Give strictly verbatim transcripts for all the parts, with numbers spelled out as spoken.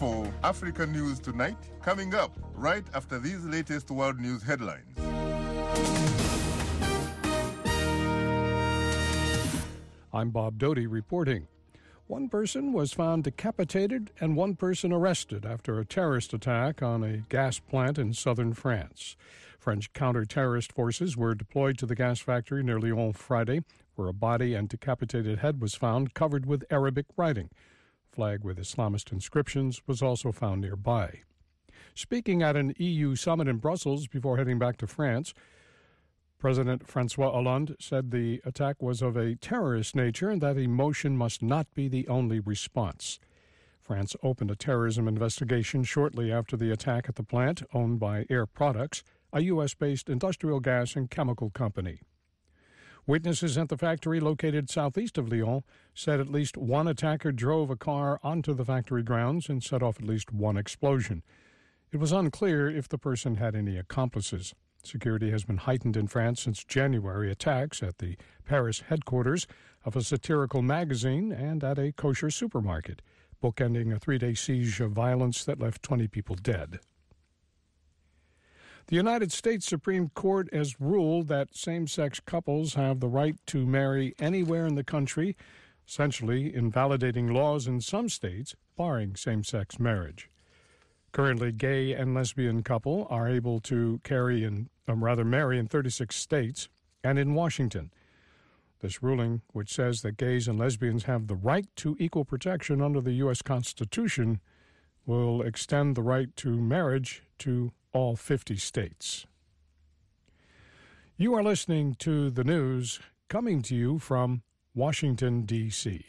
for Africa News Tonight, coming up right after these latest world news headlines. I'm Bob Doty reporting. One person was found decapitated and one person arrested after a terrorist attack on a gas plant in southern France. French counter-terrorist forces were deployed to the gas factory near Lyon Friday, where a body and decapitated head was found covered with Arabic writing. A flag with Islamist inscriptions was also found nearby. Speaking at an E U summit in Brussels before heading back to France, President François Hollande said the attack was of a terrorist nature and that emotion must not be the only response. France opened a terrorism investigation shortly after the attack at the plant owned by Air Products, a U S-based industrial gas and chemical company. Witnesses at the factory located southeast of Lyon said at least one attacker drove a car onto the factory grounds and set off at least one explosion. It was unclear if the person had any accomplices. Security has been heightened in France since January attacks at the Paris headquarters of a satirical magazine and at a kosher supermarket, bookending a three-day siege of violence that left twenty people dead. The United States Supreme Court has ruled that same-sex couples have the right to marry anywhere in the country, essentially invalidating laws in some states barring same-sex marriage. Currently, gay and lesbian couple are able to carry in, um, rather marry in thirty-six states and in Washington. This ruling, which says that gays and lesbians have the right to equal protection under the U S Constitution, will extend the right to marriage to all fifty states. You are listening to the news coming to you from Washington, D C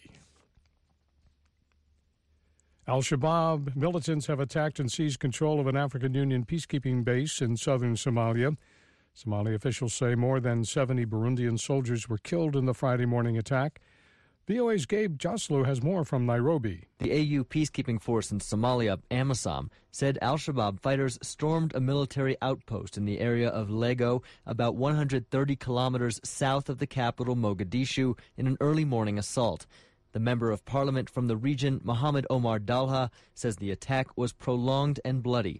Al-Shabaab militants have attacked and seized control of an African Union peacekeeping base in southern Somalia. Somali officials say more than seventy Burundian soldiers were killed in the Friday morning attack. V O A's Gabe Joslow has more from Nairobi. The A U peacekeeping force in Somalia, AMISOM, said al-Shabaab fighters stormed a military outpost in the area of Lego, about one hundred thirty kilometers south of the capital, Mogadishu, in an early morning assault. The member of parliament from the region, Mohammed Omar Dalha, says the attack was prolonged and bloody.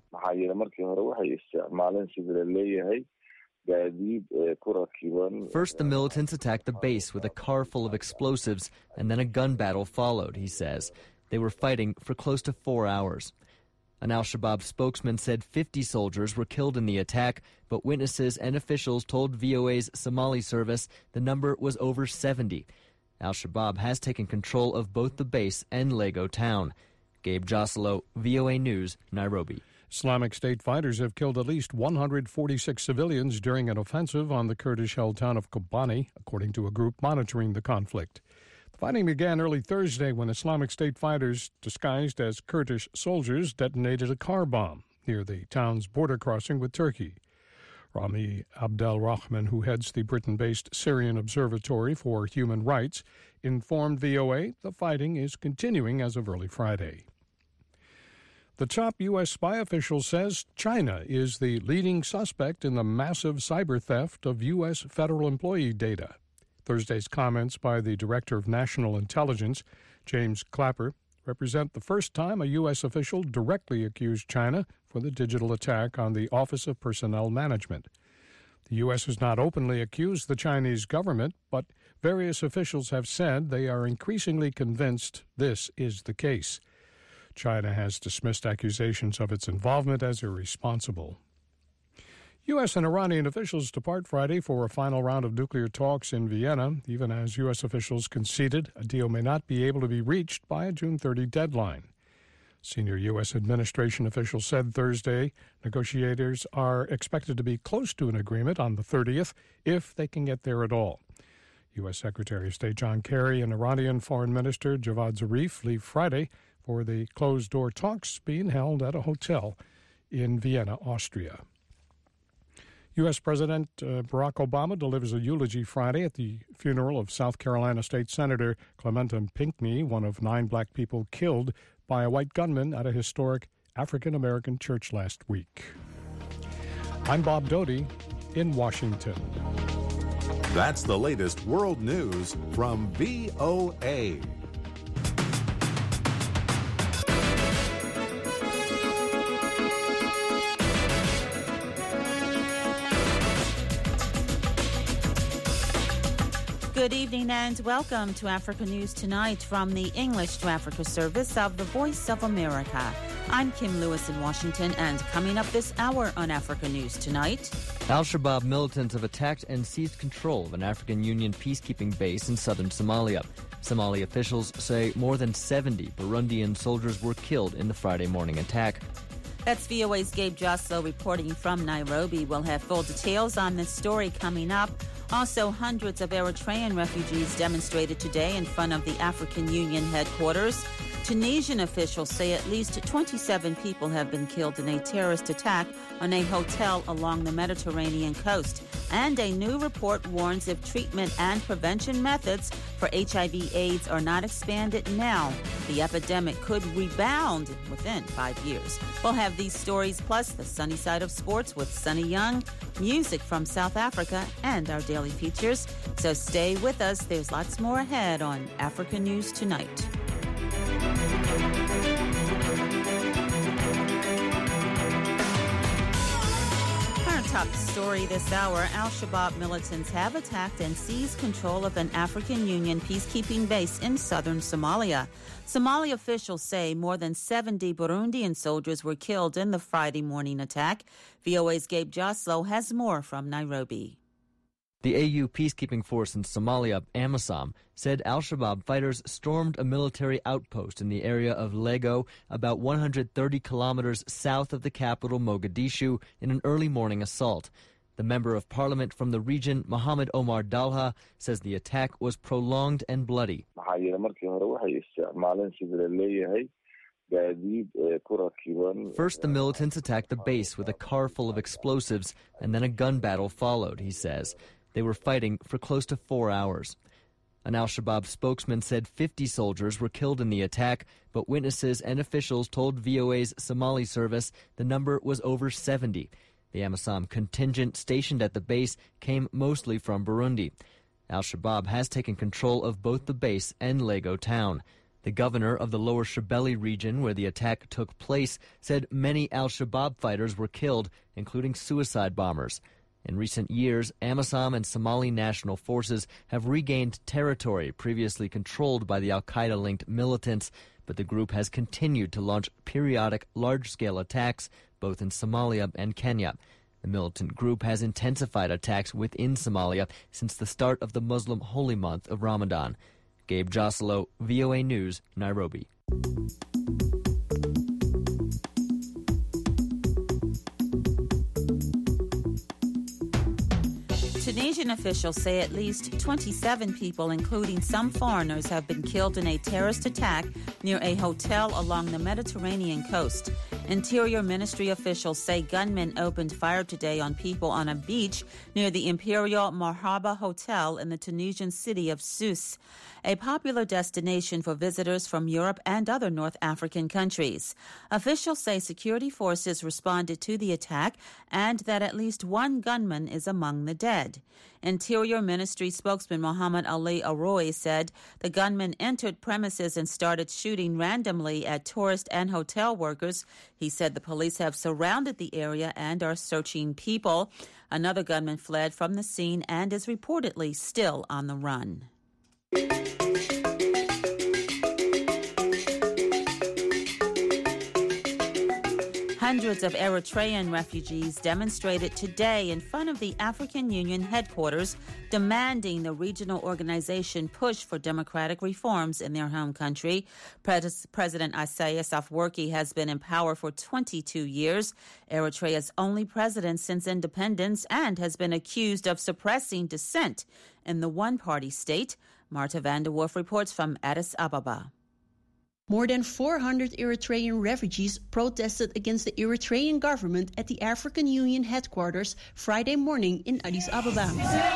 First, the militants attacked the base with a car full of explosives, and then a gun battle followed, he says. They were fighting for close to four hours. An al-Shabaab spokesman said fifty soldiers were killed in the attack, but witnesses and officials told V O A's Somali service the number was over seventy. Al-Shabaab has taken control of both the base and Lego town. Gabe Joslow, V O A News, Nairobi. Islamic State fighters have killed at least one hundred forty-six civilians during an offensive on the Kurdish-held town of Kobani, according to a group monitoring the conflict. The fighting began early Thursday when Islamic State fighters, disguised as Kurdish soldiers, detonated a car bomb near the town's border crossing with Turkey. Rami Abdelrahman, who heads the Britain-based Syrian Observatory for Human Rights, informed V O A the fighting is continuing as of early Friday. The top U S spy official says China is the leading suspect in the massive cyber theft of U S federal employee data. Thursday's comments by the Director of National Intelligence, James Clapper, represent the first time a U S official directly accused China for the digital attack on the Office of Personnel Management. The U S has not openly accused the Chinese government, but various officials have said they are increasingly convinced this is the case. China has dismissed accusations of its involvement as irresponsible. U S and Iranian officials depart Friday for a final round of nuclear talks in Vienna, even as U S officials conceded a deal may not be able to be reached by a June thirtieth deadline. Senior U S administration officials said Thursday negotiators are expected to be close to an agreement on the thirtieth, if they can get there at all. U S Secretary of State John Kerry and Iranian Foreign Minister Javad Zarif leave Friday for the closed-door talks being held at a hotel in Vienna, Austria. U S. President uh, Barack Obama delivers a eulogy Friday at the funeral of South Carolina State Senator Clementa Pinckney, one of nine black people killed by a white gunman at a historic African-American church last week. I'm Bob Doty in Washington. That's the latest world news from V O A. Good evening and welcome to Africa News Tonight from the English to Africa service of the Voice of America. I'm Kim Lewis in Washington, and coming up this hour on Africa News Tonight. Al-Shabaab militants have attacked and seized control of an African Union peacekeeping base in southern Somalia. Somali officials say more than seventy Burundian soldiers were killed in the Friday morning attack. That's V O A's Gabe Joslow reporting from Nairobi. We'll have full details on this story coming up. Also, hundreds of Eritrean refugees demonstrated today in front of the African Union headquarters. Tunisian officials say at least twenty-seven people have been killed in a terrorist attack on a hotel along the Mediterranean coast. And a new report warns if treatment and prevention methods for H I V AIDS are not expanded now, the epidemic could rebound within five years. We'll have these stories plus the sunny side of sports with Sunny Young, music from South Africa, and our daily features. So stay with us. There's lots more ahead on Africa News Tonight. Top story this hour, Al-Shabaab militants have attacked and seized control of an African Union peacekeeping base in southern Somalia. Somali officials say more than seventy Burundian soldiers were killed in the Friday morning attack. V O A's Gabe Joslow has more from Nairobi. The A U peacekeeping force in Somalia, AMISOM, said Al-Shabaab fighters stormed a military outpost in the area of Lego, about one hundred thirty kilometers south of the capital, Mogadishu, in an early morning assault. The member of parliament from the region, Mohammed Omar Dalha, says the attack was prolonged and bloody. First, the militants attacked the base with a car full of explosives, and then a gun battle followed, he says. They were fighting for close to four hours. An Al-Shabaab spokesman said fifty soldiers were killed in the attack, but witnesses and officials told V O A's Somali service the number was over seventy. The AMISOM contingent stationed at the base came mostly from Burundi. Al-Shabaab has taken control of both the base and Lego town. The governor of the lower Shabelle region where the attack took place said many Al-Shabaab fighters were killed, including suicide bombers. In recent years, AMISOM and Somali National Forces have regained territory previously controlled by the al-Qaeda-linked militants, but the group has continued to launch periodic large-scale attacks both in Somalia and Kenya. The militant group has intensified attacks within Somalia since the start of the Muslim holy month of Ramadan. Gabe Joslow, V O A News, Nairobi. Tunisian officials say at least twenty-seven people, including some foreigners, have been killed in a terrorist attack near a hotel along the Mediterranean coast. Interior Ministry officials say gunmen opened fire today on people on a beach near the Imperial Marhaba Hotel in the Tunisian city of Sousse, a popular destination for visitors from Europe and other North African countries. Officials say security forces responded to the attack and that at least one gunman is among the dead. Interior Ministry spokesman Mohammed Ali Aroui said the gunman entered premises and started shooting randomly at tourist and hotel workers. He said the police have surrounded the area and are searching people. Another gunman fled from the scene and is reportedly still on the run. Hundreds of Eritrean refugees demonstrated today in front of the African Union headquarters, demanding the regional organization push for democratic reforms in their home country. Pres- President Isaias Afwerki has been in power for twenty-two years, Eritrea's only president since independence, and has been accused of suppressing dissent in the one-party state. Marta van der Wolf reports from Addis Ababa. More than four hundred Eritrean refugees protested against the Eritrean government at the African Union headquarters Friday morning in Addis Ababa.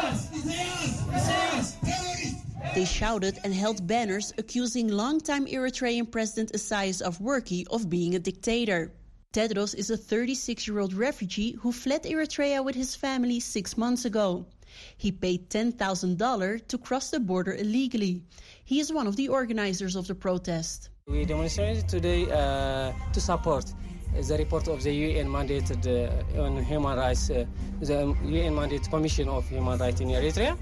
They shouted and held banners accusing longtime Eritrean President Isaias Afwerki of being a dictator. Tedros is a thirty-six-year-old refugee who fled Eritrea with his family six months ago. He paid ten thousand dollars to cross the border illegally. He is one of the organizers of the protest. We demonstrated today uh, to support the report of the U N mandated uh, on human rights, uh, the U N mandated Commission of Human Rights in Eritrea.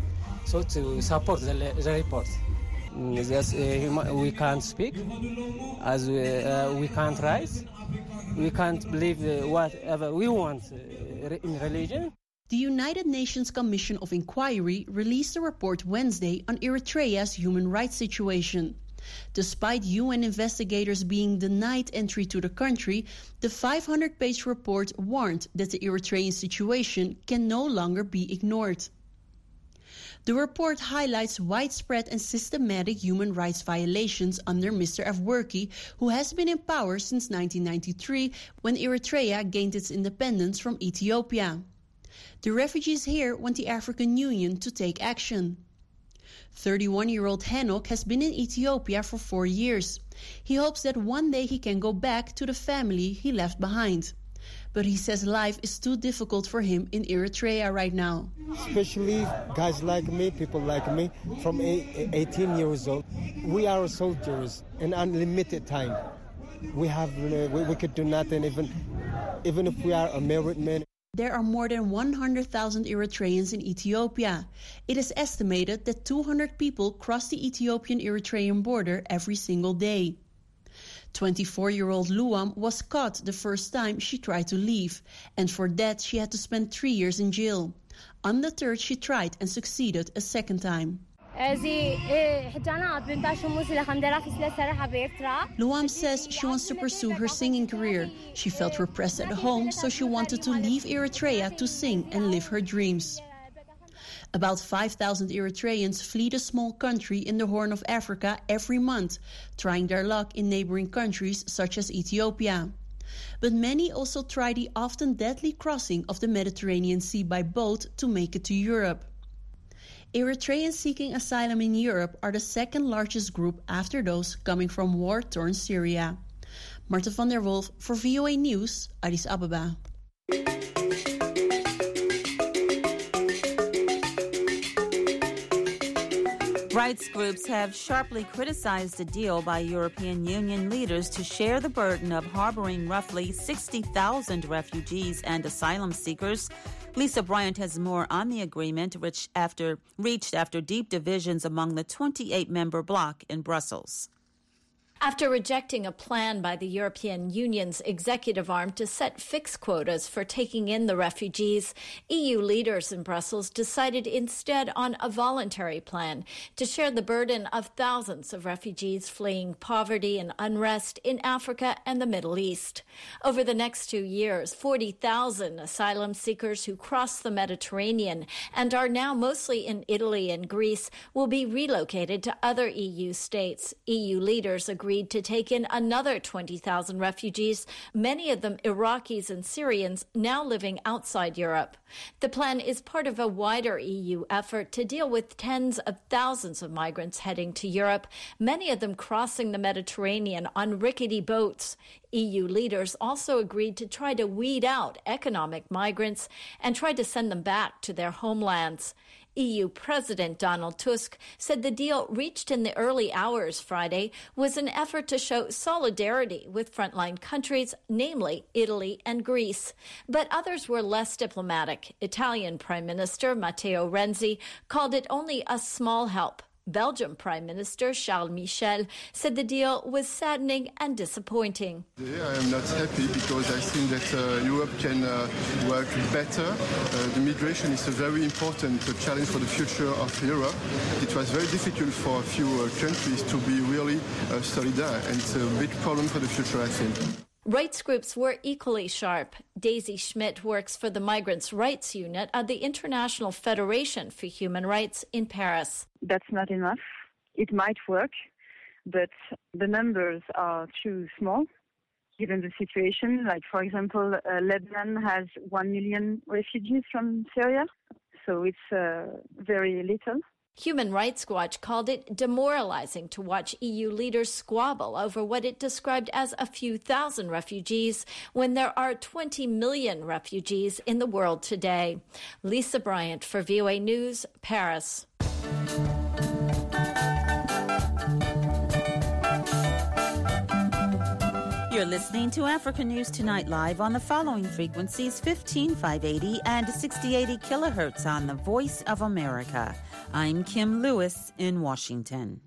so to support the, the report. Yes, uh, we can't speak, as we, uh, we can't write, we can't believe uh, whatever we want uh, in religion. The United Nations Commission of Inquiry released a report Wednesday on Eritrea's human rights situation. Despite U N investigators being denied entry to the country, the five hundred page report warned that the Eritrean situation can no longer be ignored. The report highlights widespread and systematic human rights violations under Mister Afwerki, who has been in power since nineteen ninety-three, when Eritrea gained its independence from Ethiopia. The refugees here want the African Union to take action. thirty-one-year-old Henok has been in Ethiopia for four years. He hopes that one day he can go back to the family he left behind. But he says life is too difficult for him in Eritrea right now. Especially guys like me, people like me, from eighteen years old. We are soldiers in unlimited time. We have, uh, we, we could do nothing, even, even if we are a married man. There are more than one hundred thousand Eritreans in Ethiopia. It is estimated that two hundred people cross the Ethiopian-Eritrean border every single day. twenty-four-year-old Luam was caught the first time she tried to leave, and for that she had to spend three years in jail. On the third, she tried and succeeded a second time. Luam says she wants to pursue her singing career. She felt repressed at home, so she wanted to leave Eritrea to sing and live her dreams. About five thousand Eritreans flee the small country in the Horn of Africa every month, trying their luck in neighboring countries such as Ethiopia. But many also try the often deadly crossing of the Mediterranean Sea by boat to make it to Europe. Eritreans seeking asylum in Europe are the second largest group after those coming from war-torn Syria. Marta van der Wolf for V O A News, Addis Ababa. Rights groups have sharply criticized a deal by European Union leaders to share the burden of harboring roughly sixty thousand refugees and asylum seekers. Lisa Bryant has more on the agreement, which after, reached after deep divisions among the twenty-eight member bloc in Brussels. After rejecting a plan by the European Union's executive arm to set fixed quotas for taking in the refugees, E U leaders in Brussels decided instead on a voluntary plan to share the burden of thousands of refugees fleeing poverty and unrest in Africa and the Middle East. Over the next two years, forty thousand asylum seekers who crossed the Mediterranean and are now mostly in Italy and Greece will be relocated to other E U states. E U leaders agreed agreed to take in another twenty thousand refugees, many of them Iraqis and Syrians now living outside Europe. The plan is part of a wider E U effort to deal with tens of thousands of migrants heading to Europe, many of them crossing the Mediterranean on rickety boats. E U leaders also agreed to try to weed out economic migrants and try to send them back to their homelands. E U President Donald Tusk said the deal reached in the early hours Friday was an effort to show solidarity with frontline countries, namely Italy and Greece. But others were less diplomatic. Italian Prime Minister Matteo Renzi called it only a small help. Belgium Prime Minister Charles Michel said the deal was saddening and disappointing. I am not happy because I think that uh, Europe can uh, work better. Uh, the migration is a very important uh, challenge for the future of Europe. It was very difficult for a few uh, countries to be really uh, solidar, and it's a big problem for the future, I think. Rights groups were equally sharp. Daisy Schmidt works for the Migrants' Rights Unit at the International Federation for Human Rights in Paris. That's not enough. It might work, but the numbers are too small given the situation. Like, for example, uh, Lebanon has one million refugees from Syria, so it's uh, very little. Human Rights Watch called it demoralizing to watch E U leaders squabble over what it described as a few thousand refugees when there are twenty million refugees in the world today. Lisa Bryant for V O A News, Paris. You're listening to Africa News Tonight live on the following frequencies: fifteen five eighty and sixty eighty kilohertz on the Voice of America. I'm Kim Lewis in Washington.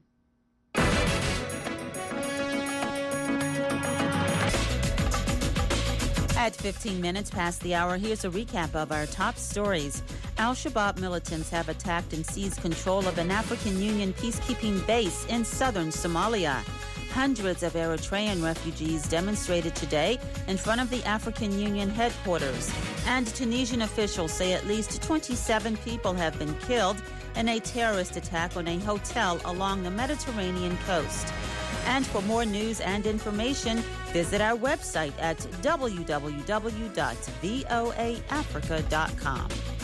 At fifteen minutes past the hour, here's a recap of our top stories. Al-Shabaab militants have attacked and seized control of an African Union peacekeeping base in southern Somalia. Hundreds of Eritrean refugees demonstrated today in front of the African Union headquarters. And Tunisian officials say at least twenty-seven people have been killed in a terrorist attack on a hotel along the Mediterranean coast. And for more news and information, visit our website at w w w dot voa africa dot com.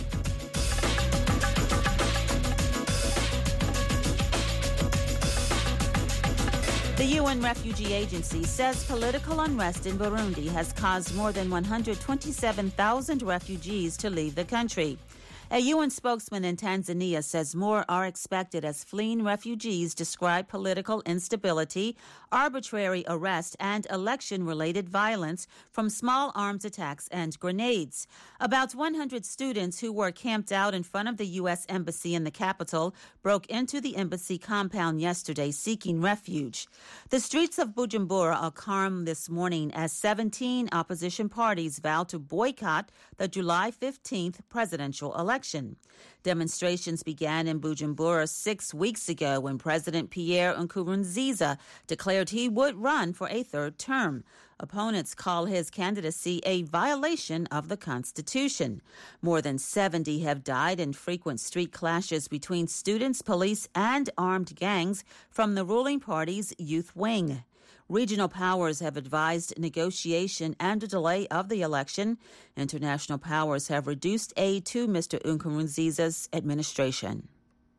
The U N Refugee Agency says political unrest in Burundi has caused more than one hundred twenty-seven thousand refugees to leave the country. A U N spokesman in Tanzania says more are expected as fleeing refugees describe political instability, arbitrary arrest, and election-related violence from small arms attacks and grenades. About one hundred students who were camped out in front of the U S Embassy in the capital broke into the embassy compound yesterday seeking refuge. The streets of Bujumbura are calm this morning as seventeen opposition parties vow to boycott the July fifteenth presidential election. Demonstrations began in Bujumbura six weeks ago when President Pierre Nkurunziza declared he would run for a third term. Opponents call his candidacy a violation of the Constitution. More than seventy have died in frequent street clashes between students, police, and armed gangs from the ruling party's youth wing. Regional powers have advised negotiation and a delay of the election. International powers have reduced aid to Mister Nkurunziza's administration.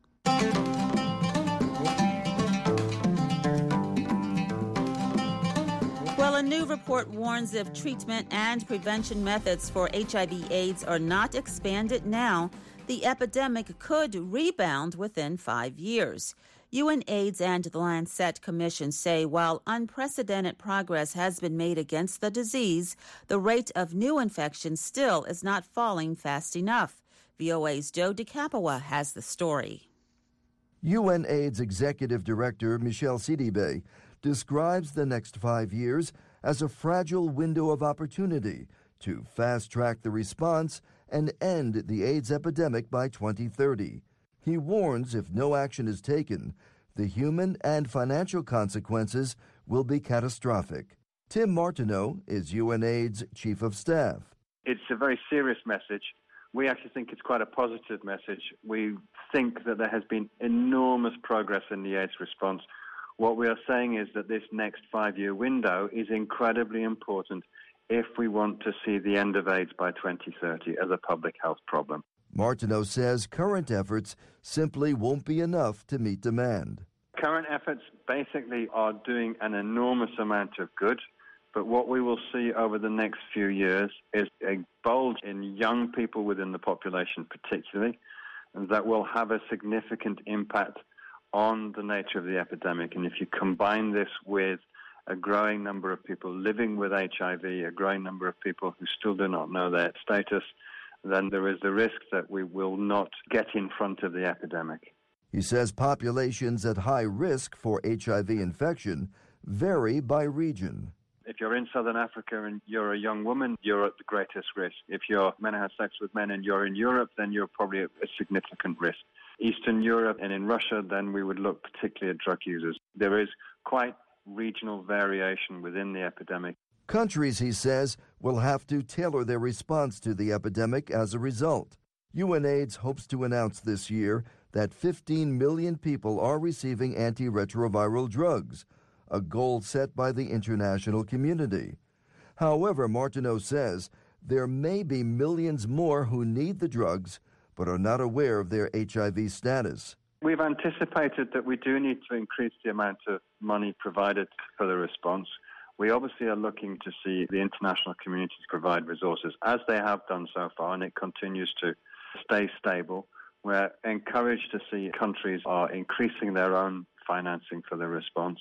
Well, a new report warns if treatment and prevention methods for H I V AIDS are not expanded now, the epidemic could rebound within five years. U N AIDS and the Lancet Commission say while unprecedented progress has been made against the disease, the rate of new infections still is not falling fast enough. V O A's Joe DeCapua has the story. U N AIDS Executive Director Michel Sidibe describes the next five years as a fragile window of opportunity to fast-track the response and end the AIDS epidemic by twenty thirty. He warns if no action is taken, the human and financial consequences will be catastrophic. Tim Martineau is U N AIDS Chief of Staff. It's a very serious message. We actually think it's quite a positive message. We think that there has been enormous progress in the AIDS response. What we are saying is that this next five-year window is incredibly important if we want to see the end of AIDS by twenty thirty as a public health problem. Martineau says current efforts simply won't be enough to meet demand. Current efforts basically are doing an enormous amount of good, but what we will see over the next few years is a bulge in young people within the population particularly that will have a significant impact on the nature of the epidemic. And if you combine this with a growing number of people living with H I V, a growing number of people who still do not know their status, then there is the risk that we will not get in front of the epidemic. He says populations at high risk for H I V infection vary by region. If you're in southern Africa and you're a young woman, you're at the greatest risk. If you're men who have sex with men and you're in Europe, then you're probably at a significant risk. Eastern Europe and in Russia, then we would look particularly at drug users. There is quite regional variation within the epidemic. Countries, he says, will have to tailor their response to the epidemic as a result. U N AIDS hopes to announce this year that fifteen million people are receiving antiretroviral drugs, a goal set by the international community. However, Martineau says there may be millions more who need the drugs but are not aware of their H I V status. We've anticipated that we do need to increase the amount of money provided for the response. We obviously are looking to see the international community provide resources, as they have done so far, and it continues to stay stable. We're encouraged to see countries are increasing their own financing for the response.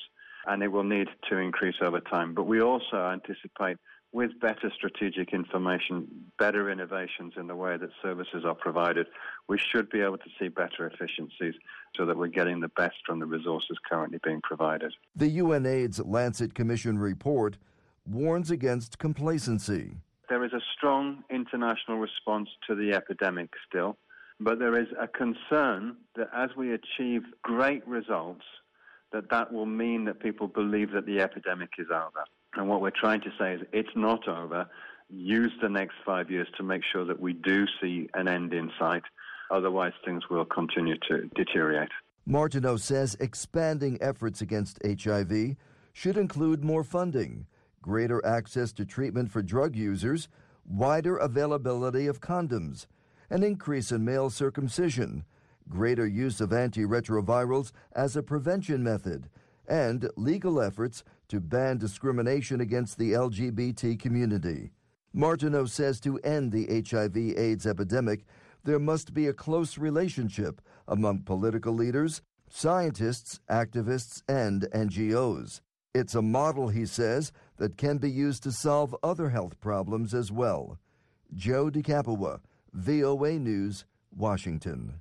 and it will need to increase over time. But we also anticipate, with better strategic information, better innovations in the way that services are provided, we should be able to see better efficiencies so that we're getting the best from the resources currently being provided. The UNAIDS Lancet Commission report warns against complacency. There is a strong international response to the epidemic still, but there is a concern that as we achieve great results, that that will mean that people believe that the epidemic is over. And what we're trying to say is it's not over. Use the next five years to make sure that we do see an end in sight. Otherwise, things will continue to deteriorate. Martineau says expanding efforts against H I V should include more funding, greater access to treatment for drug users, wider availability of condoms, an increase in male circumcision, greater use of antiretrovirals as a prevention method, and legal efforts to ban discrimination against the L G B T community. Martineau says to end the H I V AIDS epidemic, there must be a close relationship among political leaders, scientists, activists, and N G Os. It's a model, he says, that can be used to solve other health problems as well. Joe DeCapua, V O A News, Washington.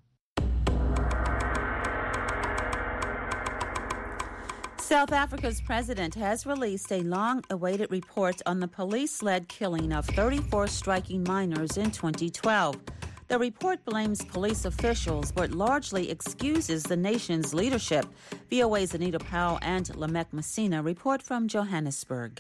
South Africa's president has released a long-awaited report on the police-led killing of thirty-four striking miners in twenty twelve. The report blames police officials, but largely excuses the nation's leadership. V O A's Anita Powell and Lamek Messina report from Johannesburg.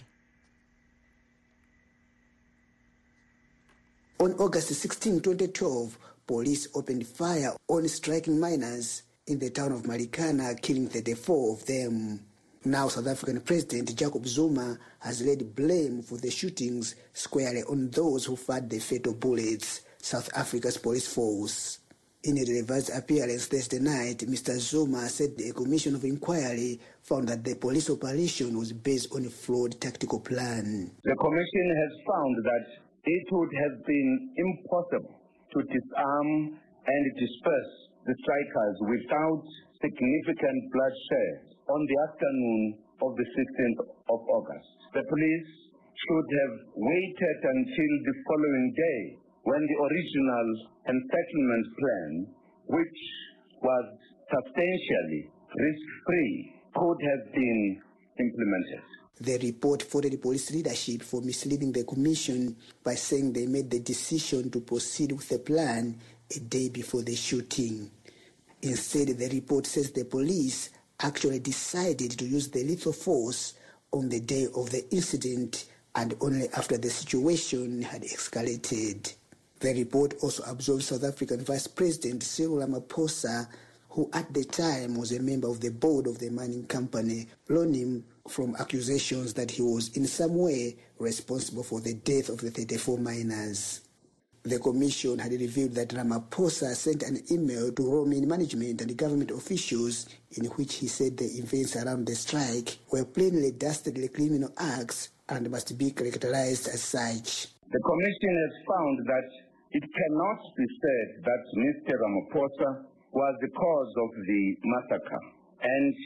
On August sixteenth, twenty twelve, police opened fire on striking miners in the town of Marikana, killing thirty-four of them. Now, South African President Jacob Zuma has laid blame for the shootings squarely on those who fired the fatal bullets, South Africa's police force. In a revised appearance Thursday night, Mister Zuma said a commission of inquiry found that the police operation was based on a flawed tactical plan. The commission has found that it would have been impossible to disarm and disperse the strikers without significant bloodshed on the afternoon of the sixteenth of August. The police should have waited until the following day when the original encirclement plan, which was substantially risk-free, could have been implemented. The report faulted the police leadership for misleading the commission by saying they made the decision to proceed with the plan a day before the shooting. Instead, the report says the police actually decided to use the lethal force on the day of the incident and only after the situation had escalated. The report also absolves South African Vice President Cyril Ramaphosa, who at the time was a member of the board of the mining company, Lonim, from accusations that he was in some way responsible for the death of the thirty-four miners. The commission had revealed that Ramaphosa sent an email to Romin management and government officials in which he said the events around the strike were plainly dastardly criminal acts and must be characterized as such. The commission has found that it cannot be said that Mister Ramaphosa was the cause of the massacre, and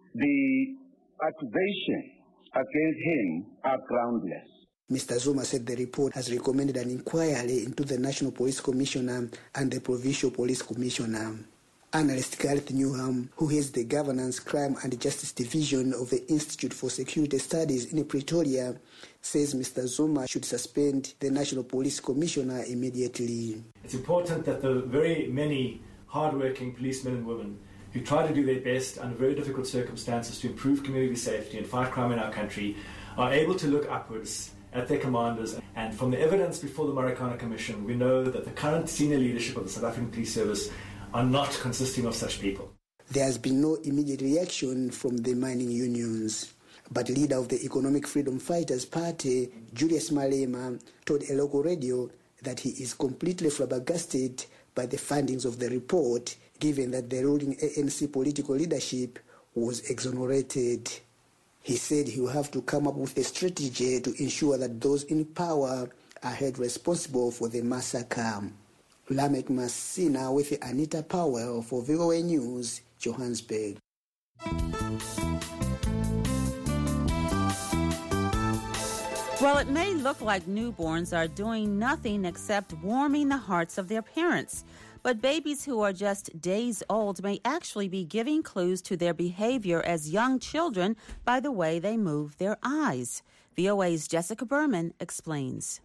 the accusations against him are groundless. Mister Zuma said the report has recommended an inquiry into the National Police Commissioner and the Provincial Police Commissioner. Analyst Gareth Newham, who heads the Governance, Crime and Justice Division of the Institute for Security Studies in Pretoria, says Mister Zuma should suspend the National Police Commissioner immediately. It's important that the very many hard-working policemen and women who try to do their best under very difficult circumstances to improve community safety and fight crime in our country are able to look upwards at their commanders. And from the evidence before the Marikana Commission, we know that the current senior leadership of the South African Police Service are not consisting of such people. There has been no immediate reaction from the mining unions. But leader of the Economic Freedom Fighters Party, Julius Malema, told a local radio that he is completely flabbergasted by the findings of the report, given that the ruling A N C political leadership was exonerated. He said he will have to come up with a strategy to ensure that those in power are held responsible for the massacre. Lamek Messina with Anita Powell for V O A News, Johannesburg. Well, it may look like newborns are doing nothing except warming the hearts of their parents. But babies who are just days old may actually be giving clues to their behavior as young children by the way they move their eyes. V O A's Jessica Berman explains.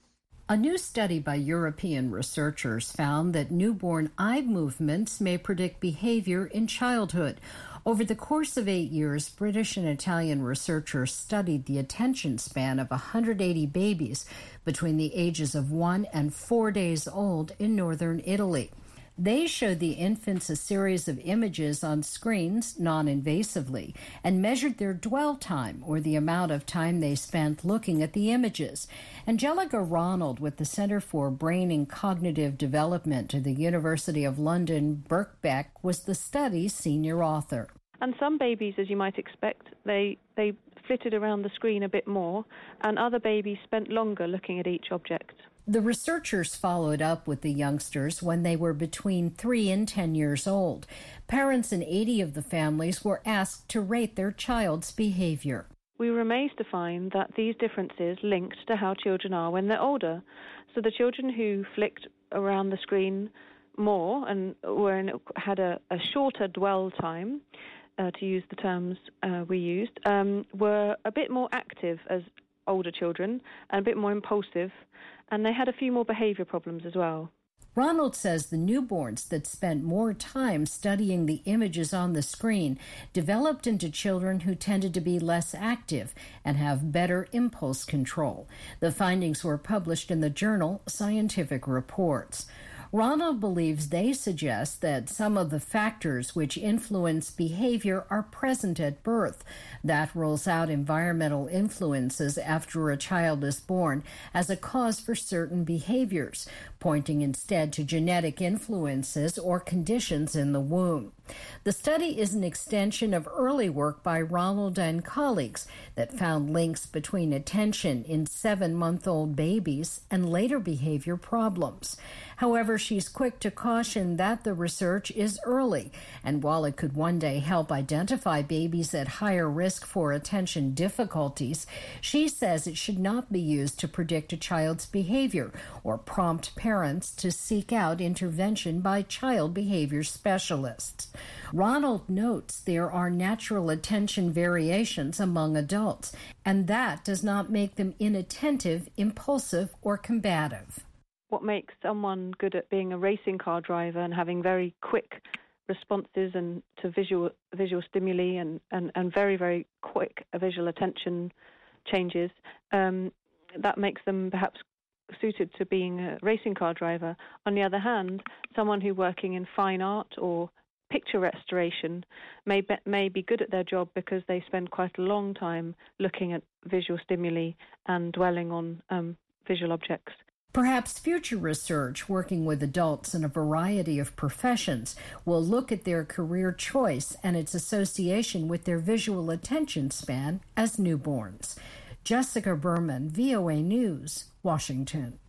A new study by European researchers found that newborn eye movements may predict behavior in childhood. Over the course of eight years, British and Italian researchers studied the attention span of one hundred eighty babies between the ages of one and four days old in northern Italy. They showed the infants a series of images on screens non-invasively and measured their dwell time, or the amount of time they spent looking at the images. Angelica Ronald with the Center for Brain and Cognitive Development at the University of London, Birkbeck, was the study's senior author. And some babies, as you might expect, they, they flitted around the screen a bit more, and other babies spent longer looking at each object. The researchers followed up with the youngsters when they were between three and ten years old. Parents in eighty of the families were asked to rate their child's behavior. We were amazed to find that these differences linked to how children are when they're older. So the children who flicked around the screen more and were in, had a, a shorter dwell time, uh, to use the terms uh, we used, um, were a bit more active as older children and a bit more impulsive, and they had a few more behavior problems as well. Ronald says the newborns that spent more time studying the images on the screen developed into children who tended to be less active and have better impulse control. The findings were published in the journal Scientific Reports. Ronald believes they suggest that some of the factors which influence behavior are present at birth. That rules out environmental influences after a child is born as a cause for certain behaviors, pointing instead to genetic influences or conditions in the womb. The study is an extension of early work by Ronald and colleagues that found links between attention in seven-month-old babies and later behavior problems. However, she's quick to caution that the research is early, and while it could one day help identify babies at higher risk for attention difficulties, she says it should not be used to predict a child's behavior or prompt parents to seek out intervention by child behavior specialists. Ronald notes there are natural attention variations among adults, and that does not make them inattentive, impulsive, or combative. What makes someone good at being a racing car driver and having very quick responses and to visual visual stimuli and, and, and very, very quick visual attention changes, um, that makes them perhaps suited to being a racing car driver. On the other hand, someone who's working in fine art or picture restoration may be, may be good at their job because they spend quite a long time looking at visual stimuli and dwelling on um, visual objects. Perhaps future research working with adults in a variety of professions will look at their career choice and its association with their visual attention span as newborns. Jessica Berman, V O A News, Washington.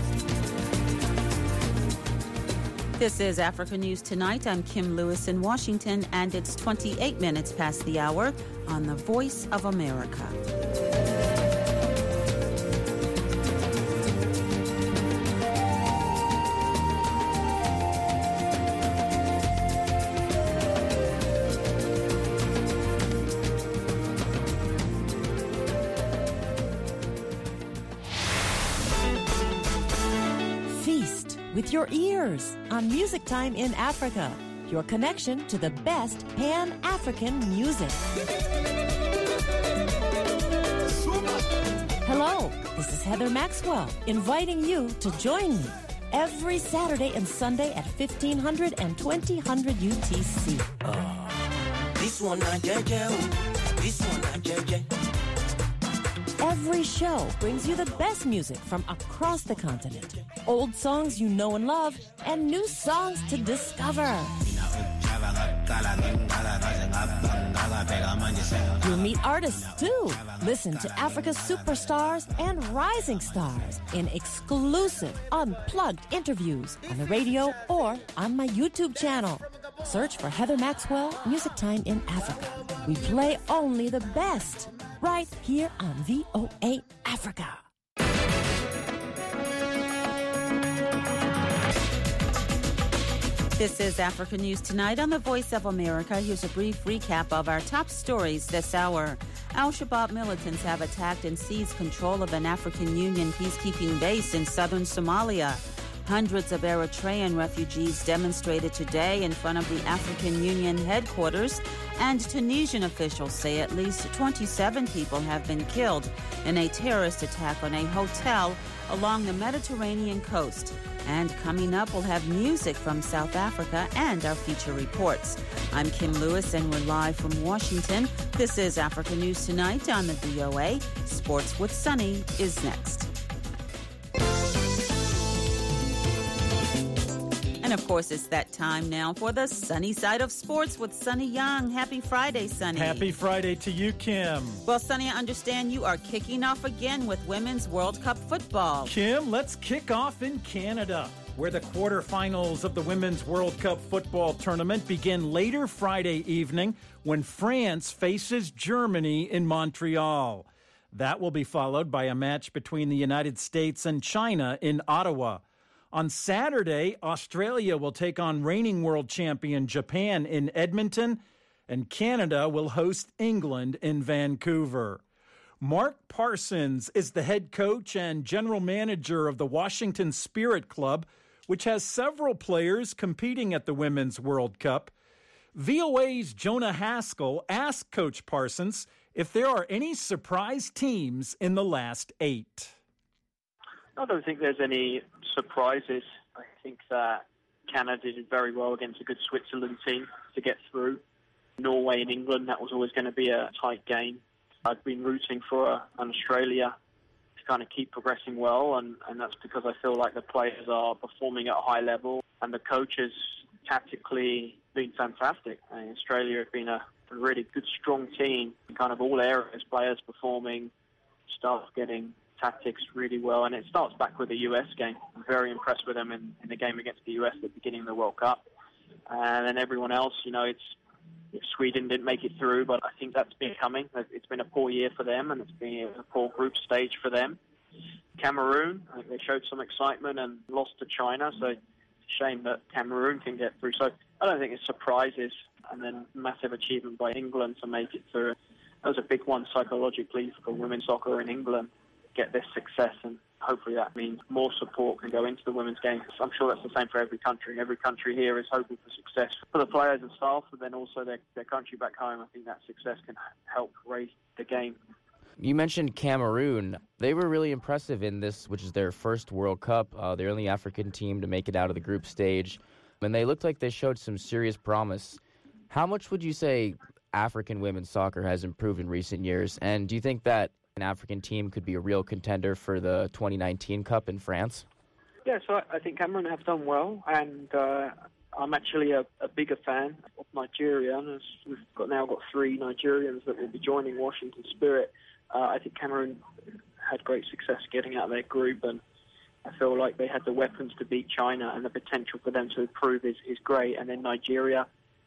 This is Africa News Tonight. I'm Kim Lewis in Washington, and it's twenty-eight minutes past the hour on the Voice of America. With your ears on Music Time in Africa, your connection to the best Pan-African music. Hello, this is Heather Maxwell inviting you to join me every Saturday and Sunday at fifteen hundred and twenty hundred U T C. Uh, this one not J J. This one not J J. Every show brings you the best music from across the continent. Old songs you know and love, and new songs to discover. You'll meet artists too. Listen to Africa's superstars and rising stars in exclusive, unplugged interviews on the radio or on my YouTube channel. Search for Heather Maxwell Music Time in Africa. We play only the best. right here on V O A Africa. This is Africa News Tonight on the Voice of America. Here's a brief recap of our top stories this hour. Al-Shabaab militants have attacked and seized control of an African Union peacekeeping base in southern Somalia. Hundreds of Eritrean refugees demonstrated today in front of the African Union headquarters, and Tunisian officials say at least twenty-seven people have been killed in a terrorist attack on a hotel along the Mediterranean coast. And coming up, we'll have music from South Africa and our feature reports. I'm Kim Lewis, and we're live from Washington. This is Africa News Tonight on the V O A. Sports with Sunny is next. And of course, it's that time now for the sunny side of sports with Sunny Young. Happy Friday, Sunny. Happy Friday to you, Kim. Well, Sunny, I understand you are kicking off again with Women's World Cup football. Kim, let's kick off in Canada, where the quarterfinals of the Women's World Cup football tournament begin later Friday evening when France faces Germany in Montreal. That will be followed by a match between the United States and China in Ottawa. On Saturday, Australia will take on reigning world champion Japan in Edmonton, and Canada will host England in Vancouver. Mark Parsons is the head coach and general manager of the Washington Spirit Club, which has several players competing at the Women's World Cup. V O A's Jonah Haskell asked Coach Parsons if there are any surprise teams in the last eight. I don't think there's any surprises. I think that Canada did very well against a good Switzerland team to get through. Norway and England, that was always going to be a tight game. I've been rooting for uh, Australia to kind of keep progressing well, and, and that's because I feel like the players are performing at a high level, and the coaches tactically been fantastic. I mean, Australia have been a, a really good, strong team in kind of all areas, players performing, staff getting tactics really well, and it starts back with the U S game. I'm very impressed with them in, in the game against the U S at the beginning of the World Cup. And then everyone else, you know, it's if Sweden didn't make it through, but I think that's been coming. It's been a poor year for them, and it's been a poor group stage for them. Cameroon, I think they showed some excitement and lost to China, so it's a shame that Cameroon can get through. So I don't think it's surprises, and then massive achievement by England to make it through. That was a big one psychologically for women's soccer in England. Get this success, and hopefully that means more support can go into the women's game. I'm sure that's the same for every country. Every country here is hoping for success for the players and staff, but then also their, their country back home. I think that success can help raise the game. You mentioned Cameroon. They were really impressive in this, which is their first World Cup. Uh, they're the only African team to make it out of the group stage, and they looked like they showed some serious promise. How much would you say African women's soccer has improved in recent years, and do you think that an African team could be a real contender for the twenty nineteen Cup in France? Yeah, so I think Cameroon have done well, and uh, I'm actually a, a bigger fan of Nigeria. And we've got now got three Nigerians that will be joining Washington Spirit. Uh, I think Cameroon had great success getting out of their group, and I feel like they had the weapons to beat China, and the potential for them to improve is, is great. And then Nigeria,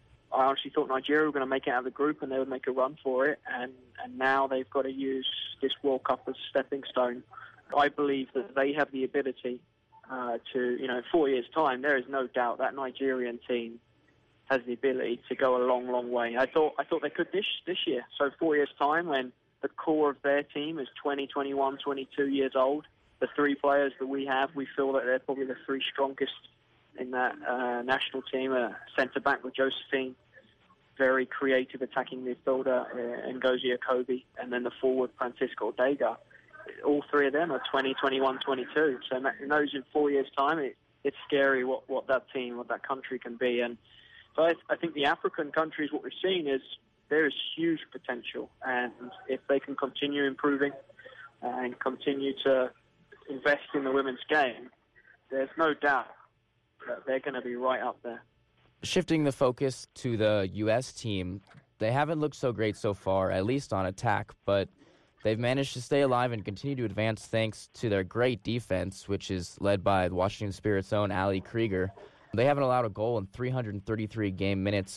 I honestly thought Nigeria were going to make it out of the group and they would make a run for it, and, and now they've got to use this World Cup as a stepping stone. I believe that they have the ability uh, to, you know, in four years' time, there is no doubt that Nigerian team has the ability to go a long, long way. I thought I thought they could this this year. So four years' time, when the core of their team is twenty, twenty-one, twenty-two years old, the three players that we have, we feel that they're probably the three strongest in that uh, national team. Uh, centre-back with Josephine, very creative attacking midfielder, uh, Ngozi Okobi, and then the forward, Francisco Ortega. All three of them are twenty, twenty-one, twenty-two. So in those in four years' time, it, it's scary what, what that team, what that country can be. And so I, I think the African countries, what we're seeing is there is huge potential. And if they can continue improving and continue to invest in the women's game, there's no doubt that they're going to be right up there. Shifting the focus to the U S team, they haven't looked so great so far, at least on attack, but they've managed to stay alive and continue to advance thanks to their great defense, which is led by Washington Spirit's own Ali Krieger. They haven't allowed a goal in three hundred thirty-three game minutes.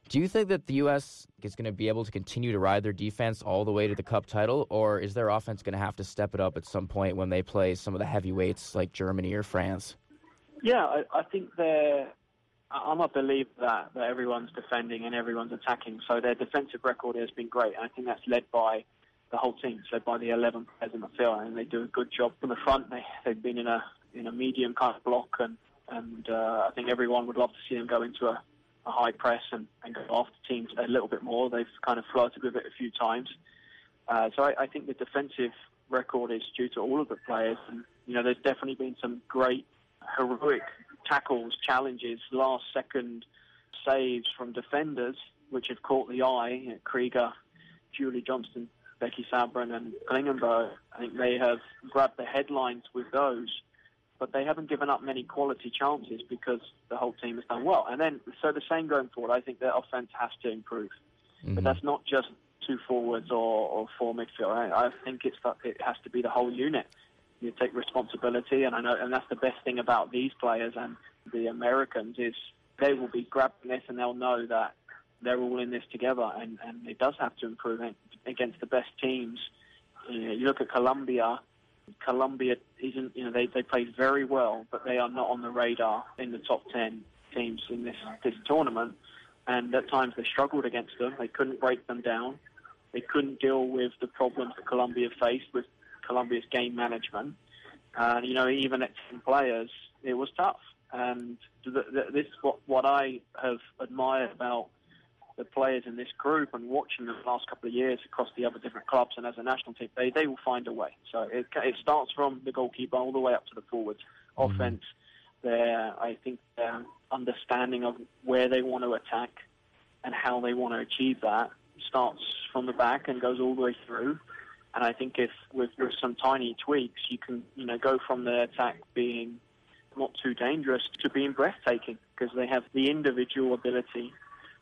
Do you think that the U S is going to be able to continue to ride their defense all the way to the Cup title, or is their offense going to have to step it up at some point when they play some of the heavyweights like Germany or France? Yeah, I, I think they're... I'm a believer that, that everyone's defending and everyone's attacking, so their defensive record has been great, and I think that's led by the whole team. It's led by the eleven players in the field, and they do a good job from the front. They, they've been in a in a medium kind of block, and, and uh, I think everyone would love to see them go into a a high press and, and go after teams a little bit more. They've kind of flirted with it a few times. Uh, so I, I think the defensive record is due to all of the players. And, you know, there's definitely been some great heroic tackles, challenges, last-second saves from defenders, which have caught the eye. You know, Krieger, Julie Johnston, Becky Sabran and Klingenberg. I think they have grabbed the headlines with those. But they haven't given up many quality chances because the whole team has done well. And then, so the same going forward, I think their offense has to improve. Mm-hmm. But that's not just two forwards or, or four midfield. I, I think it's it has to be the whole unit. You take responsibility, and I know, and that's the best thing about these players and the Americans is they will be grabbing this and they'll know that they're all in this together, and, and it does have to improve against the best teams. You know, you look at Colombia. Colombia isn't, you know, they, they play very well, but they are not on the radar in the top ten teams in this, this tournament. And at times they struggled against them. They couldn't break them down. They couldn't deal with the problems that Colombia faced with Colombia's game management. And, you know, even at ten players, it was tough. And the, the, this is what, what I have admired about the players in this group and watching them the last couple of years across the other different clubs and as a national team, they, they will find a way. So it, it starts from the goalkeeper all the way up to the forwards. Mm-hmm. Offense, their, I think their understanding of where they want to attack and how they want to achieve that starts from the back and goes all the way through. And I think if with, with some tiny tweaks, you can, you know, go from the attack being not too dangerous to being breathtaking because they have the individual ability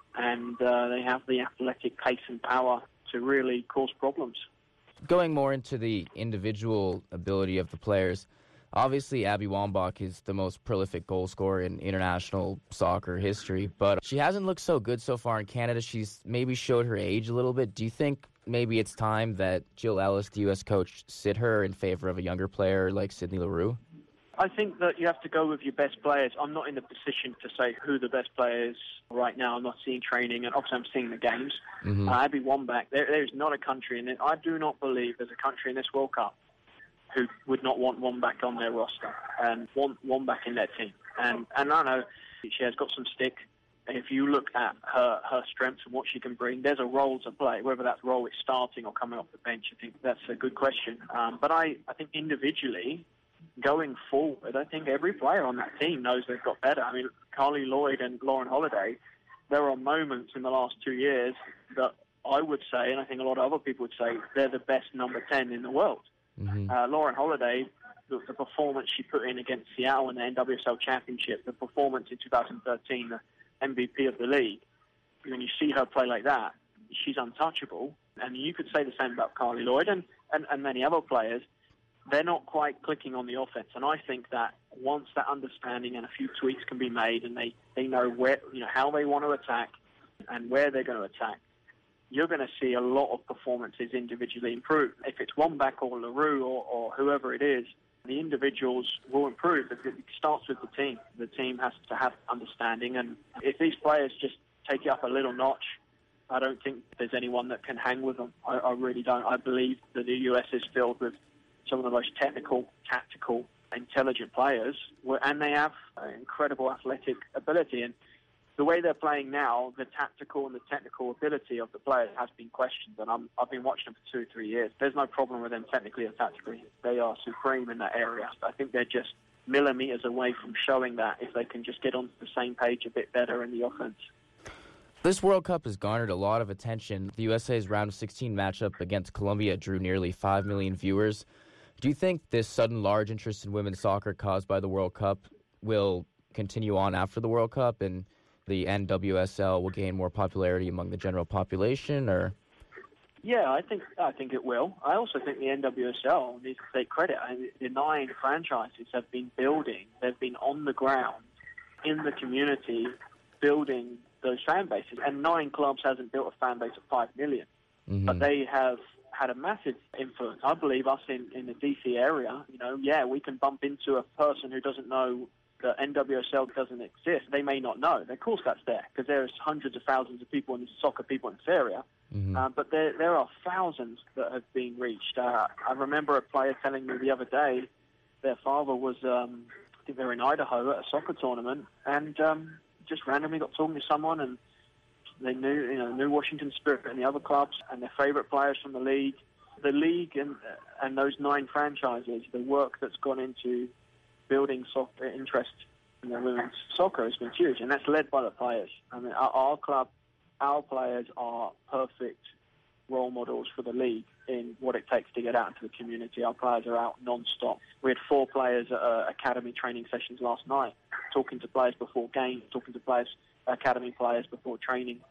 and uh, they have the athletic pace and power to really cause problems. Going more into the individual ability of the players, obviously Abby Wambach is the most prolific goal scorer in international soccer history, but she hasn't looked so good so far in Canada. She's maybe showed her age a little bit. Do you think maybe it's time that Jill Ellis, the U S coach, sit her in favor of a younger player like Sydney Leroux? I think that you have to go with your best players. I'm not in the position to say who the best player is right now. I'm not seeing training, and obviously I'm seeing the games. Mm-hmm. Uh, Abby Wambach, there, there's not a country in it. I do not believe there's a country in this World Cup who would not want Wambach on their roster and want Wambach in their team. And and I know she has got some stick. If you look at her, her strengths and what she can bring, there's a role to play. Whether that role is starting or coming off the bench, I think that's a good question. Um, but I, I think individually, going forward, I think every player on that team knows they've got better. I mean, Carly Lloyd and Lauren Holiday, there are moments in the last two years that I would say, and I think a lot of other people would say, they're the best number ten in the world. Mm-hmm. Uh, Lauren Holiday, the, the performance she put in against Seattle in the N W S L Championship, the performance in two thousand thirteen, the M V P of the league, when you see her play like that, she's untouchable. And you could say the same about Carly Lloyd and, and, and many other players. They're not quite clicking on the offense. And I think that once that understanding and a few tweaks can be made and they, they know where, you know, how they want to attack and where they're going to attack, you're going to see a lot of performances individually improve. If it's Wambach or Leroux or, or whoever it is, the individuals will improve. It starts with the team. The team has to have understanding. And if these players just take it up a little notch, I don't think there's anyone that can hang with them. I, I really don't. I believe that the U S is filled with some of the most technical, tactical, intelligent players, and they have incredible athletic ability. And the way they're playing now, the tactical and the technical ability of the players has been questioned, and I'm, I've been watching them for two, three years. There's no problem with them technically or tactically. They are supreme in that area. I think they're just millimetres away from showing that if they can just get on the same page a bit better in the offense. This World Cup has garnered a lot of attention. The U S A's round of sixteen matchup against Colombia drew nearly five million viewers. Do you think this sudden large interest in women's soccer caused by the World Cup will continue on after the World Cup and the N W S L will gain more popularity among the general population? Or Yeah, I think I think it will. I also think the N W S L needs to take credit. I mean, the nine franchises have been building. They've been on the ground in the community building those fan bases. And nine clubs hasn't built a fan base of five million. Mm-hmm. But they have had a massive influence. I believe us in, in the D C area, you know, yeah, we can bump into a person who doesn't know that N W S L doesn't exist. They may not know. Of course that's there, because there's hundreds of thousands of people in soccer people in this area. Mm-hmm. Uh, but there there are thousands that have been reached. Uh, I remember a player telling me the other day their father was, um, I think they were in Idaho at a soccer tournament, and um, just randomly got talking to someone, and they knew, you know, knew Washington Spirit and the other clubs and their favourite players from the league. The league and and those nine franchises, the work that's gone into building soccer interest in the women's soccer has been huge, and that's led by the players. I mean, our, our club, our players are perfect role models for the league in what it takes to get out into the community. Our players are out non-stop. We had four players at uh, academy training sessions last night, talking to players before games, talking to players, academy players before training.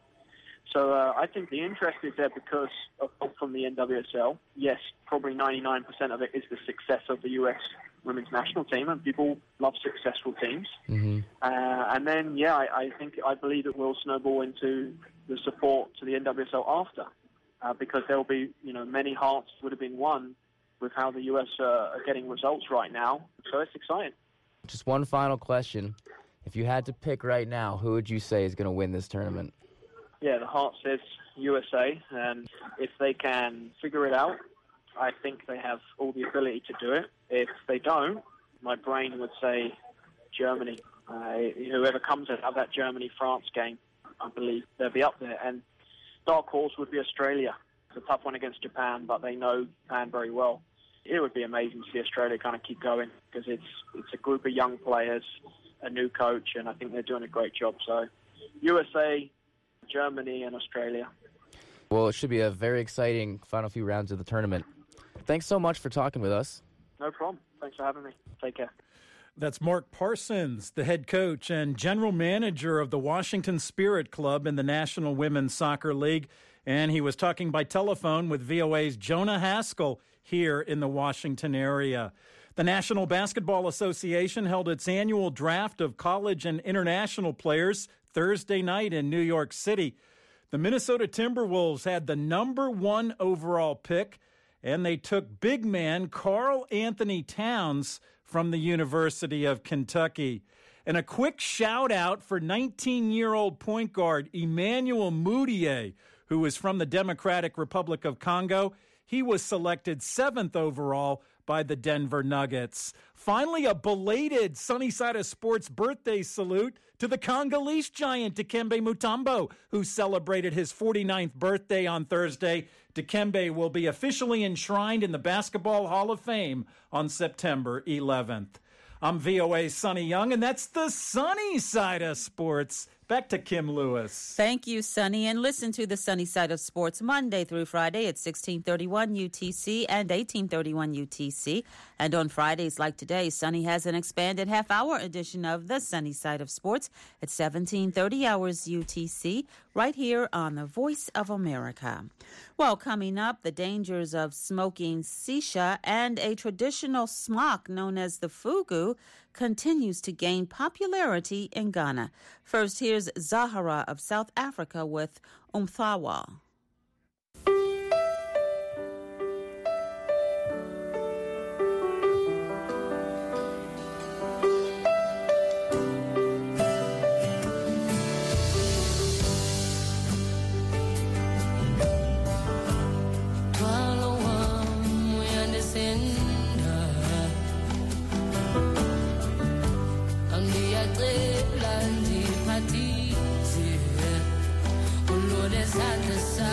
So uh, I think the interest is there because of help from the N W S L. Yes, probably ninety-nine percent of it is the success of the U S women's national team, and people love successful teams. Mm-hmm. Uh, and then, yeah, I, I think, I believe it will snowball into the support to the N W S L after, uh, because there will be, you know, many hearts would have been won with how the U S uh, are getting results right now. So it's exciting. Just one final question. If you had to pick right now, who would you say is going to win this tournament? Yeah, the heart says U S A, and if they can figure it out, I think they have all the ability to do it. If they don't, my brain would say Germany. Uh, whoever comes out of that Germany-France game, I believe they'll be up there. And dark horse would be Australia. It's a tough one against Japan, but they know Japan very well. It would be amazing to see Australia kind of keep going, because it's it's a group of young players, a new coach, and I think they're doing a great job. So U S A, Germany, and Australia. Well, it should be a very exciting final few rounds of the tournament. Thanks so much for talking with us. No problem. Thanks for having me. Take care. That's Mark Parsons, the head coach and general manager of the Washington Spirit Club in the National Women's Soccer League. And he was talking by telephone with V O A's Jonah Haskell here in the Washington area. The National Basketball Association held its annual draft of college and international players Thursday night in New York City. The Minnesota Timberwolves had the number one overall pick, and they took big man Karl Anthony Towns from the University of Kentucky. And a quick shout-out for nineteen-year-old point guard Emmanuel Mudiay, who is from the Democratic Republic of Congo. He was selected seventh overall by the Denver Nuggets. Finally, a belated Sunny Side of Sports birthday salute to the Congolese giant Dikembe Mutombo, who celebrated his forty-ninth birthday on Thursday. Dikembe will be officially enshrined in the Basketball Hall of Fame on September eleventh. I'm V O A's Sonny Young, and that's the Sunny Side of Sports. Back to Kim Lewis. Thank you, Sonny. And listen to the Sunny Side of Sports Monday through Friday at sixteen thirty-one U T C and eighteen thirty-one U T C. And on Fridays like today, Sonny has an expanded half-hour edition of the Sunny Side of Sports at seventeen thirty hours U T C, right here on the Voice of America. Well, coming up, the dangers of smoking shisha and a traditional smock known as the fugu continues to gain popularity in Ghana. First, here's Zahara of South Africa with Umthawa. Side to side.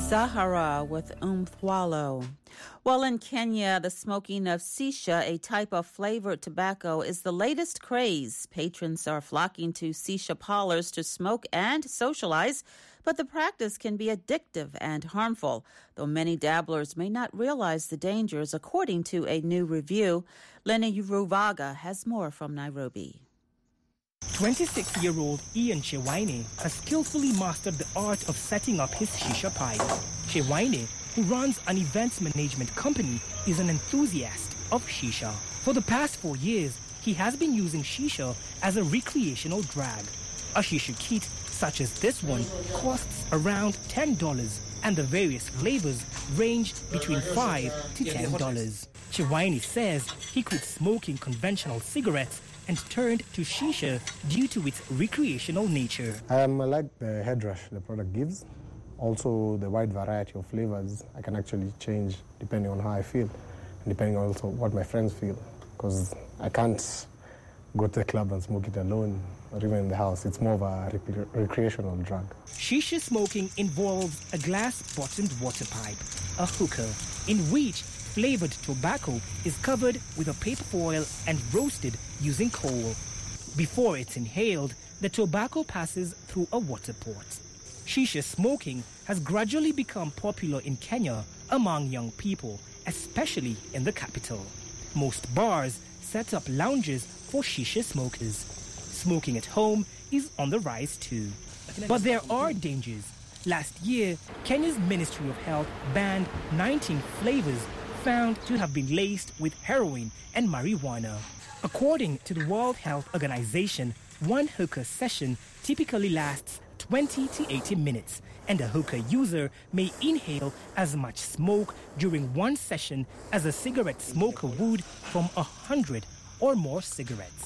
Zahara with Umthwalo. Well, in Kenya, the smoking of shisha, a type of flavored tobacco, is the latest craze. Patrons are flocking to shisha parlors to smoke and socialize, but the practice can be addictive and harmful, though many dabblers may not realize the dangers, according to a new review. Lenny Ruvaga has more from Nairobi. twenty-six-year-old Ian Shewaine has skillfully mastered the art of setting up his shisha pipe. Shewaine, who runs an events management company, is an enthusiast of shisha. For the past four years, he has been using shisha as a recreational drag. A shisha kit, such as this one, costs around ten dollars, and the various flavors range between five to ten dollars. Shewaine says he quit smoking conventional cigarettes and turned to shisha due to its recreational nature. Um, I like the head rush the product gives. Also, the wide variety of flavors I can actually change depending on how I feel, and depending on also what my friends feel. Because I can't go to the club and smoke it alone, or even in the house. It's more of a rec- recreational drug. Shisha smoking involves a glass-bottomed water pipe, a hookah, in which flavored tobacco is covered with a paper foil and roasted using coal. Before it's inhaled, the tobacco passes through a water port. Shisha smoking has gradually become popular in Kenya among young people, especially in the capital. Most bars set up lounges for shisha smokers. Smoking at home is on the rise too. But there are dangers. Last year, Kenya's Ministry of Health banned nineteen flavors found to have been laced with heroin and marijuana. According to the World Health Organization, one hookah session typically lasts twenty to eighty minutes, and a hookah user may inhale as much smoke during one session as a cigarette smoker would from a hundred or more cigarettes.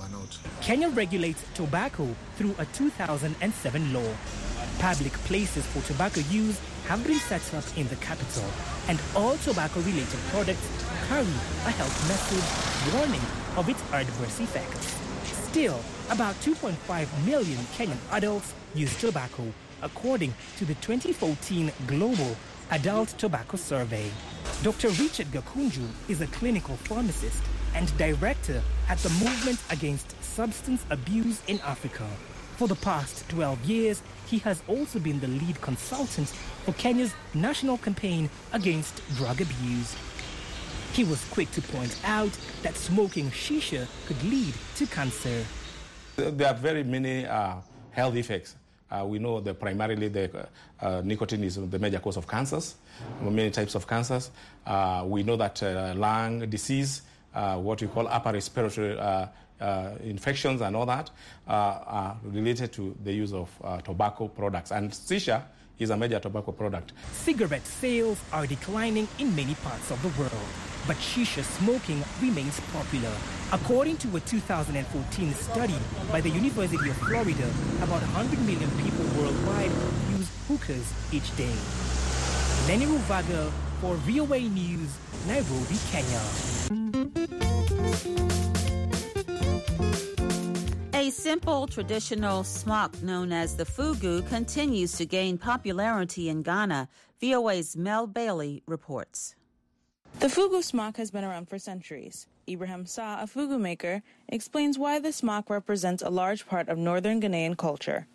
Kenya regulates tobacco through a two thousand seven law. Public places for tobacco use have been set up in the capital, and all tobacco-related products carry a health message warning of its adverse effects. Still, about two point five million Kenyan adults use tobacco, according to the twenty fourteen Global Adult Tobacco Survey. Doctor Richard Gakunju is a clinical pharmacist and director at the Movement Against Substance Abuse in Africa. For the past twelve years, he has also been the lead consultant for Kenya's national campaign against drug abuse. He was quick to point out that smoking shisha could lead to cancer. There are very many uh, health effects. Uh, we know that primarily the uh, nicotine is the major cause of cancers, many types of cancers. Uh, we know that uh, lung disease, uh, what we call upper respiratory uh, uh, infections and all that uh, are related to the use of uh, tobacco products. And shisha is a major tobacco product. Cigarette sales are declining in many parts of the world, but shisha smoking remains popular. According to a two thousand fourteen study by the University of Florida, about one hundred million people worldwide use hookahs each day. Lenny Ruvaga for V O A News, Nairobi, Kenya. A simple traditional smock known as the fugu continues to gain popularity in Ghana. V O A's Mel Bailey reports. The fugu smock has been around for centuries. Ibrahim Sa, a fugu maker, explains why the smock represents a large part of northern Ghanaian culture.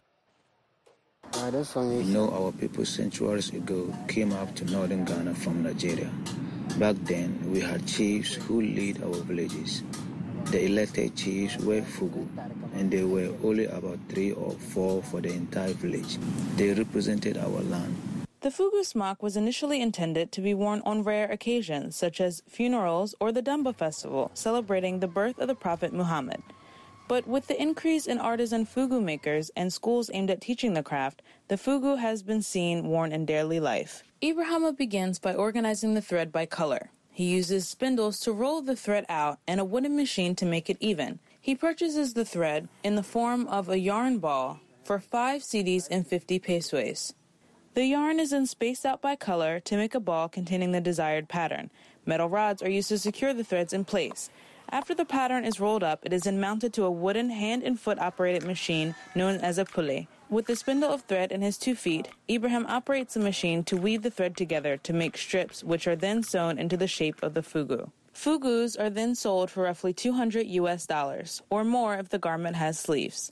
We know our people centuries ago came up to northern Ghana from Nigeria. Back then, we had chiefs who lead our villages. The elected chiefs were fugu, and there were only about three or four for the entire village. They represented our land. The fugu smock was initially intended to be worn on rare occasions, such as funerals or the Dumba festival, celebrating the birth of the Prophet Muhammad. But with the increase in artisan fugu makers and schools aimed at teaching the craft, the fugu has been seen worn in daily life. Ibrahima begins by organizing the thread by color. He uses spindles to roll the thread out and a wooden machine to make it even. He purchases the thread in the form of a yarn ball for five cedis and fifty pesos. The yarn is then spaced out by color to make a ball containing the desired pattern. Metal rods are used to secure the threads in place. After the pattern is rolled up, it is then mounted to a wooden hand and foot operated machine known as a pulley. With the spindle of thread in his two feet, Ibrahim operates the machine to weave the thread together to make strips, which are then sewn into the shape of the fugu. Fugus are then sold for roughly two hundred U S dollars, or more if the garment has sleeves.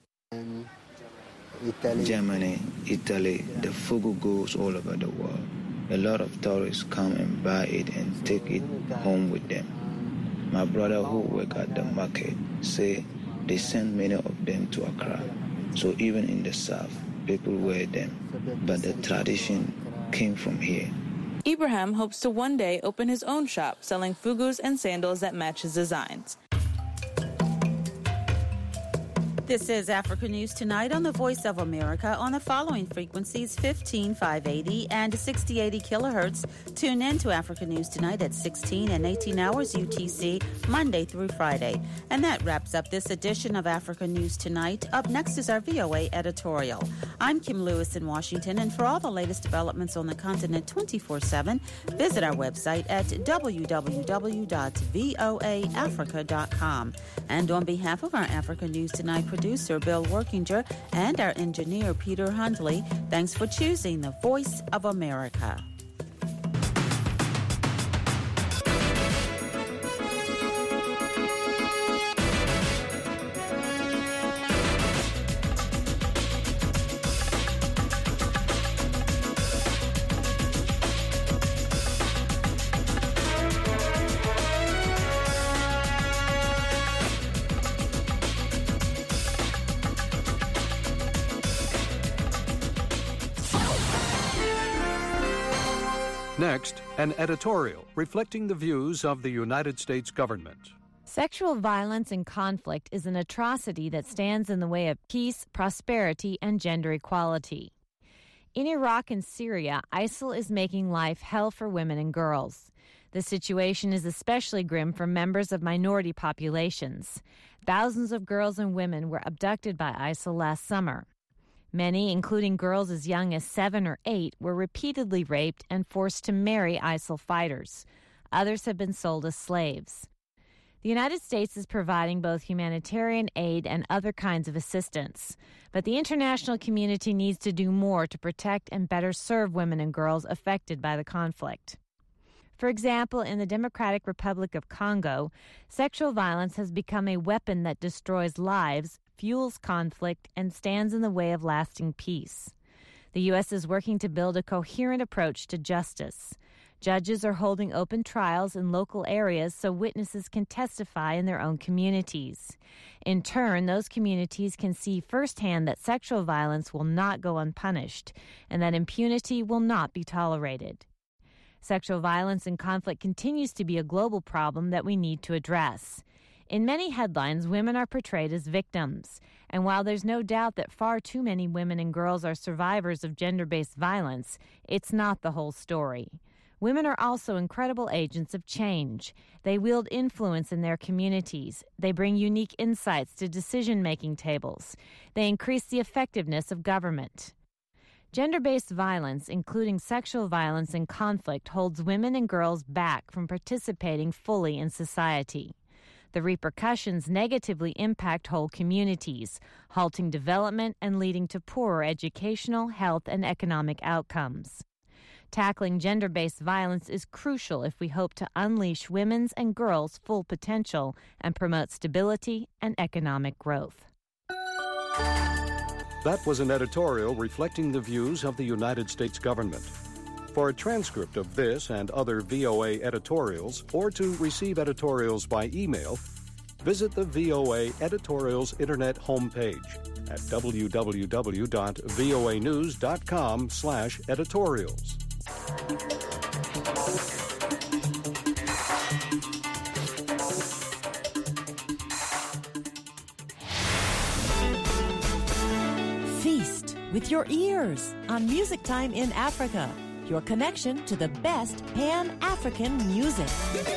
Germany, Italy, the fugu goes all over the world. A lot of tourists come and buy it and take it home with them. My brother who work at the market say they send many of them to Accra. So even in the south, people wear them. But the tradition came from here. Ibrahim hopes to one day open his own shop selling fugus and sandals that match his designs. This is Africa News Tonight on the Voice of America on the following frequencies: fifteen five eighty and sixty eighty kilohertz. Tune in to Africa News Tonight at sixteen and eighteen hours U T C, Monday through Friday. And that wraps up this edition of Africa News Tonight. Up next is our V O A editorial. I'm Kim Lewis in Washington, and for all the latest developments on the continent twenty-four seven, visit our website at w w w dot voa africa dot com. And on behalf of our Africa News Tonight producer Bill Workinger and our engineer Peter Hundley, thanks for choosing the Voice of America. Next, an editorial reflecting the views of the United States government. Sexual violence and conflict is an atrocity that stands in the way of peace, prosperity, and gender equality. In Iraq and Syria, ISIL is making life hell for women and girls. The situation is especially grim for members of minority populations. Thousands of girls and women were abducted by ISIL last summer. Many, including girls as young as seven or eight, were repeatedly raped and forced to marry ISIL fighters. Others have been sold as slaves. The United States is providing both humanitarian aid and other kinds of assistance. But the international community needs to do more to protect and better serve women and girls affected by the conflict. For example, in the Democratic Republic of Congo, sexual violence has become a weapon that destroys lives, fuels conflict, and stands in the way of lasting peace. The U S is working to build a coherent approach to justice. Judges are holding open trials in local areas so witnesses can testify in their own communities. In turn, those communities can see firsthand that sexual violence will not go unpunished and that impunity will not be tolerated. Sexual violence and conflict continues to be a global problem that we need to address. In many headlines, women are portrayed as victims. And while there's no doubt that far too many women and girls are survivors of gender-based violence, it's not the whole story. Women are also incredible agents of change. They wield influence in their communities. They bring unique insights to decision-making tables. They increase the effectiveness of government. Gender-based violence, including sexual violence and conflict, holds women and girls back from participating fully in society. The repercussions negatively impact whole communities, halting development and leading to poorer educational, health, and economic outcomes. Tackling gender-based violence is crucial if we hope to unleash women's and girls' full potential and promote stability and economic growth. That was an editorial reflecting the views of the United States government. For a transcript of this and other V O A editorials, or to receive editorials by email, visit the V O A Editorials Internet homepage at w w w dot voa news dot com slash editorials. Feast with your ears on Music Time in Africa. Your connection to the best Pan-African music.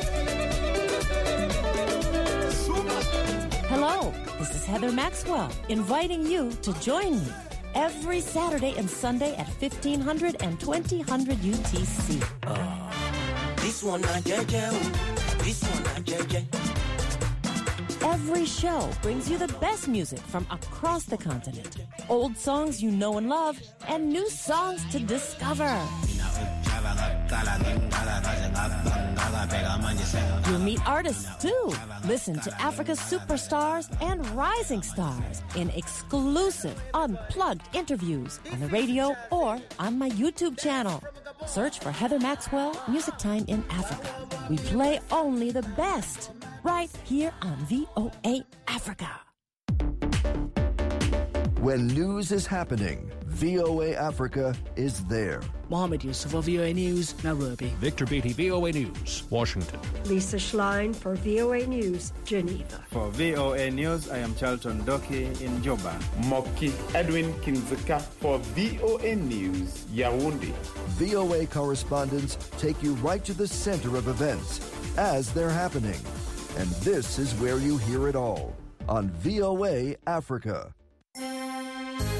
Hello, this is Heather Maxwell, inviting you to join me every Saturday and Sunday at fifteen hundred and twenty hundred U T C. Uh, this one, I J J. This one, I J J. Every show brings you the best music from across the continent. Old songs you know and love, and new songs to discover. You'll meet artists too. Listen to Africa's superstars and rising stars in exclusive, unplugged interviews on the radio or on my YouTube channel. Search for Heather Maxwell, Music Time in Africa. We play only the best, right here on V O A Africa. When news is happening, V O A Africa is there. Mohammed Yusuf for V O A News, Nairobi. Victor Beatty, V O A News, Washington. Lisa Schlein for V O A News, Geneva. For V O A News, I am Charlton Doki in Juba. Moki Edwin Kinzeka for V O A News, Yaoundé. V O A correspondents take you right to the center of events as they're happening. And this is where you hear it all on V O A Africa.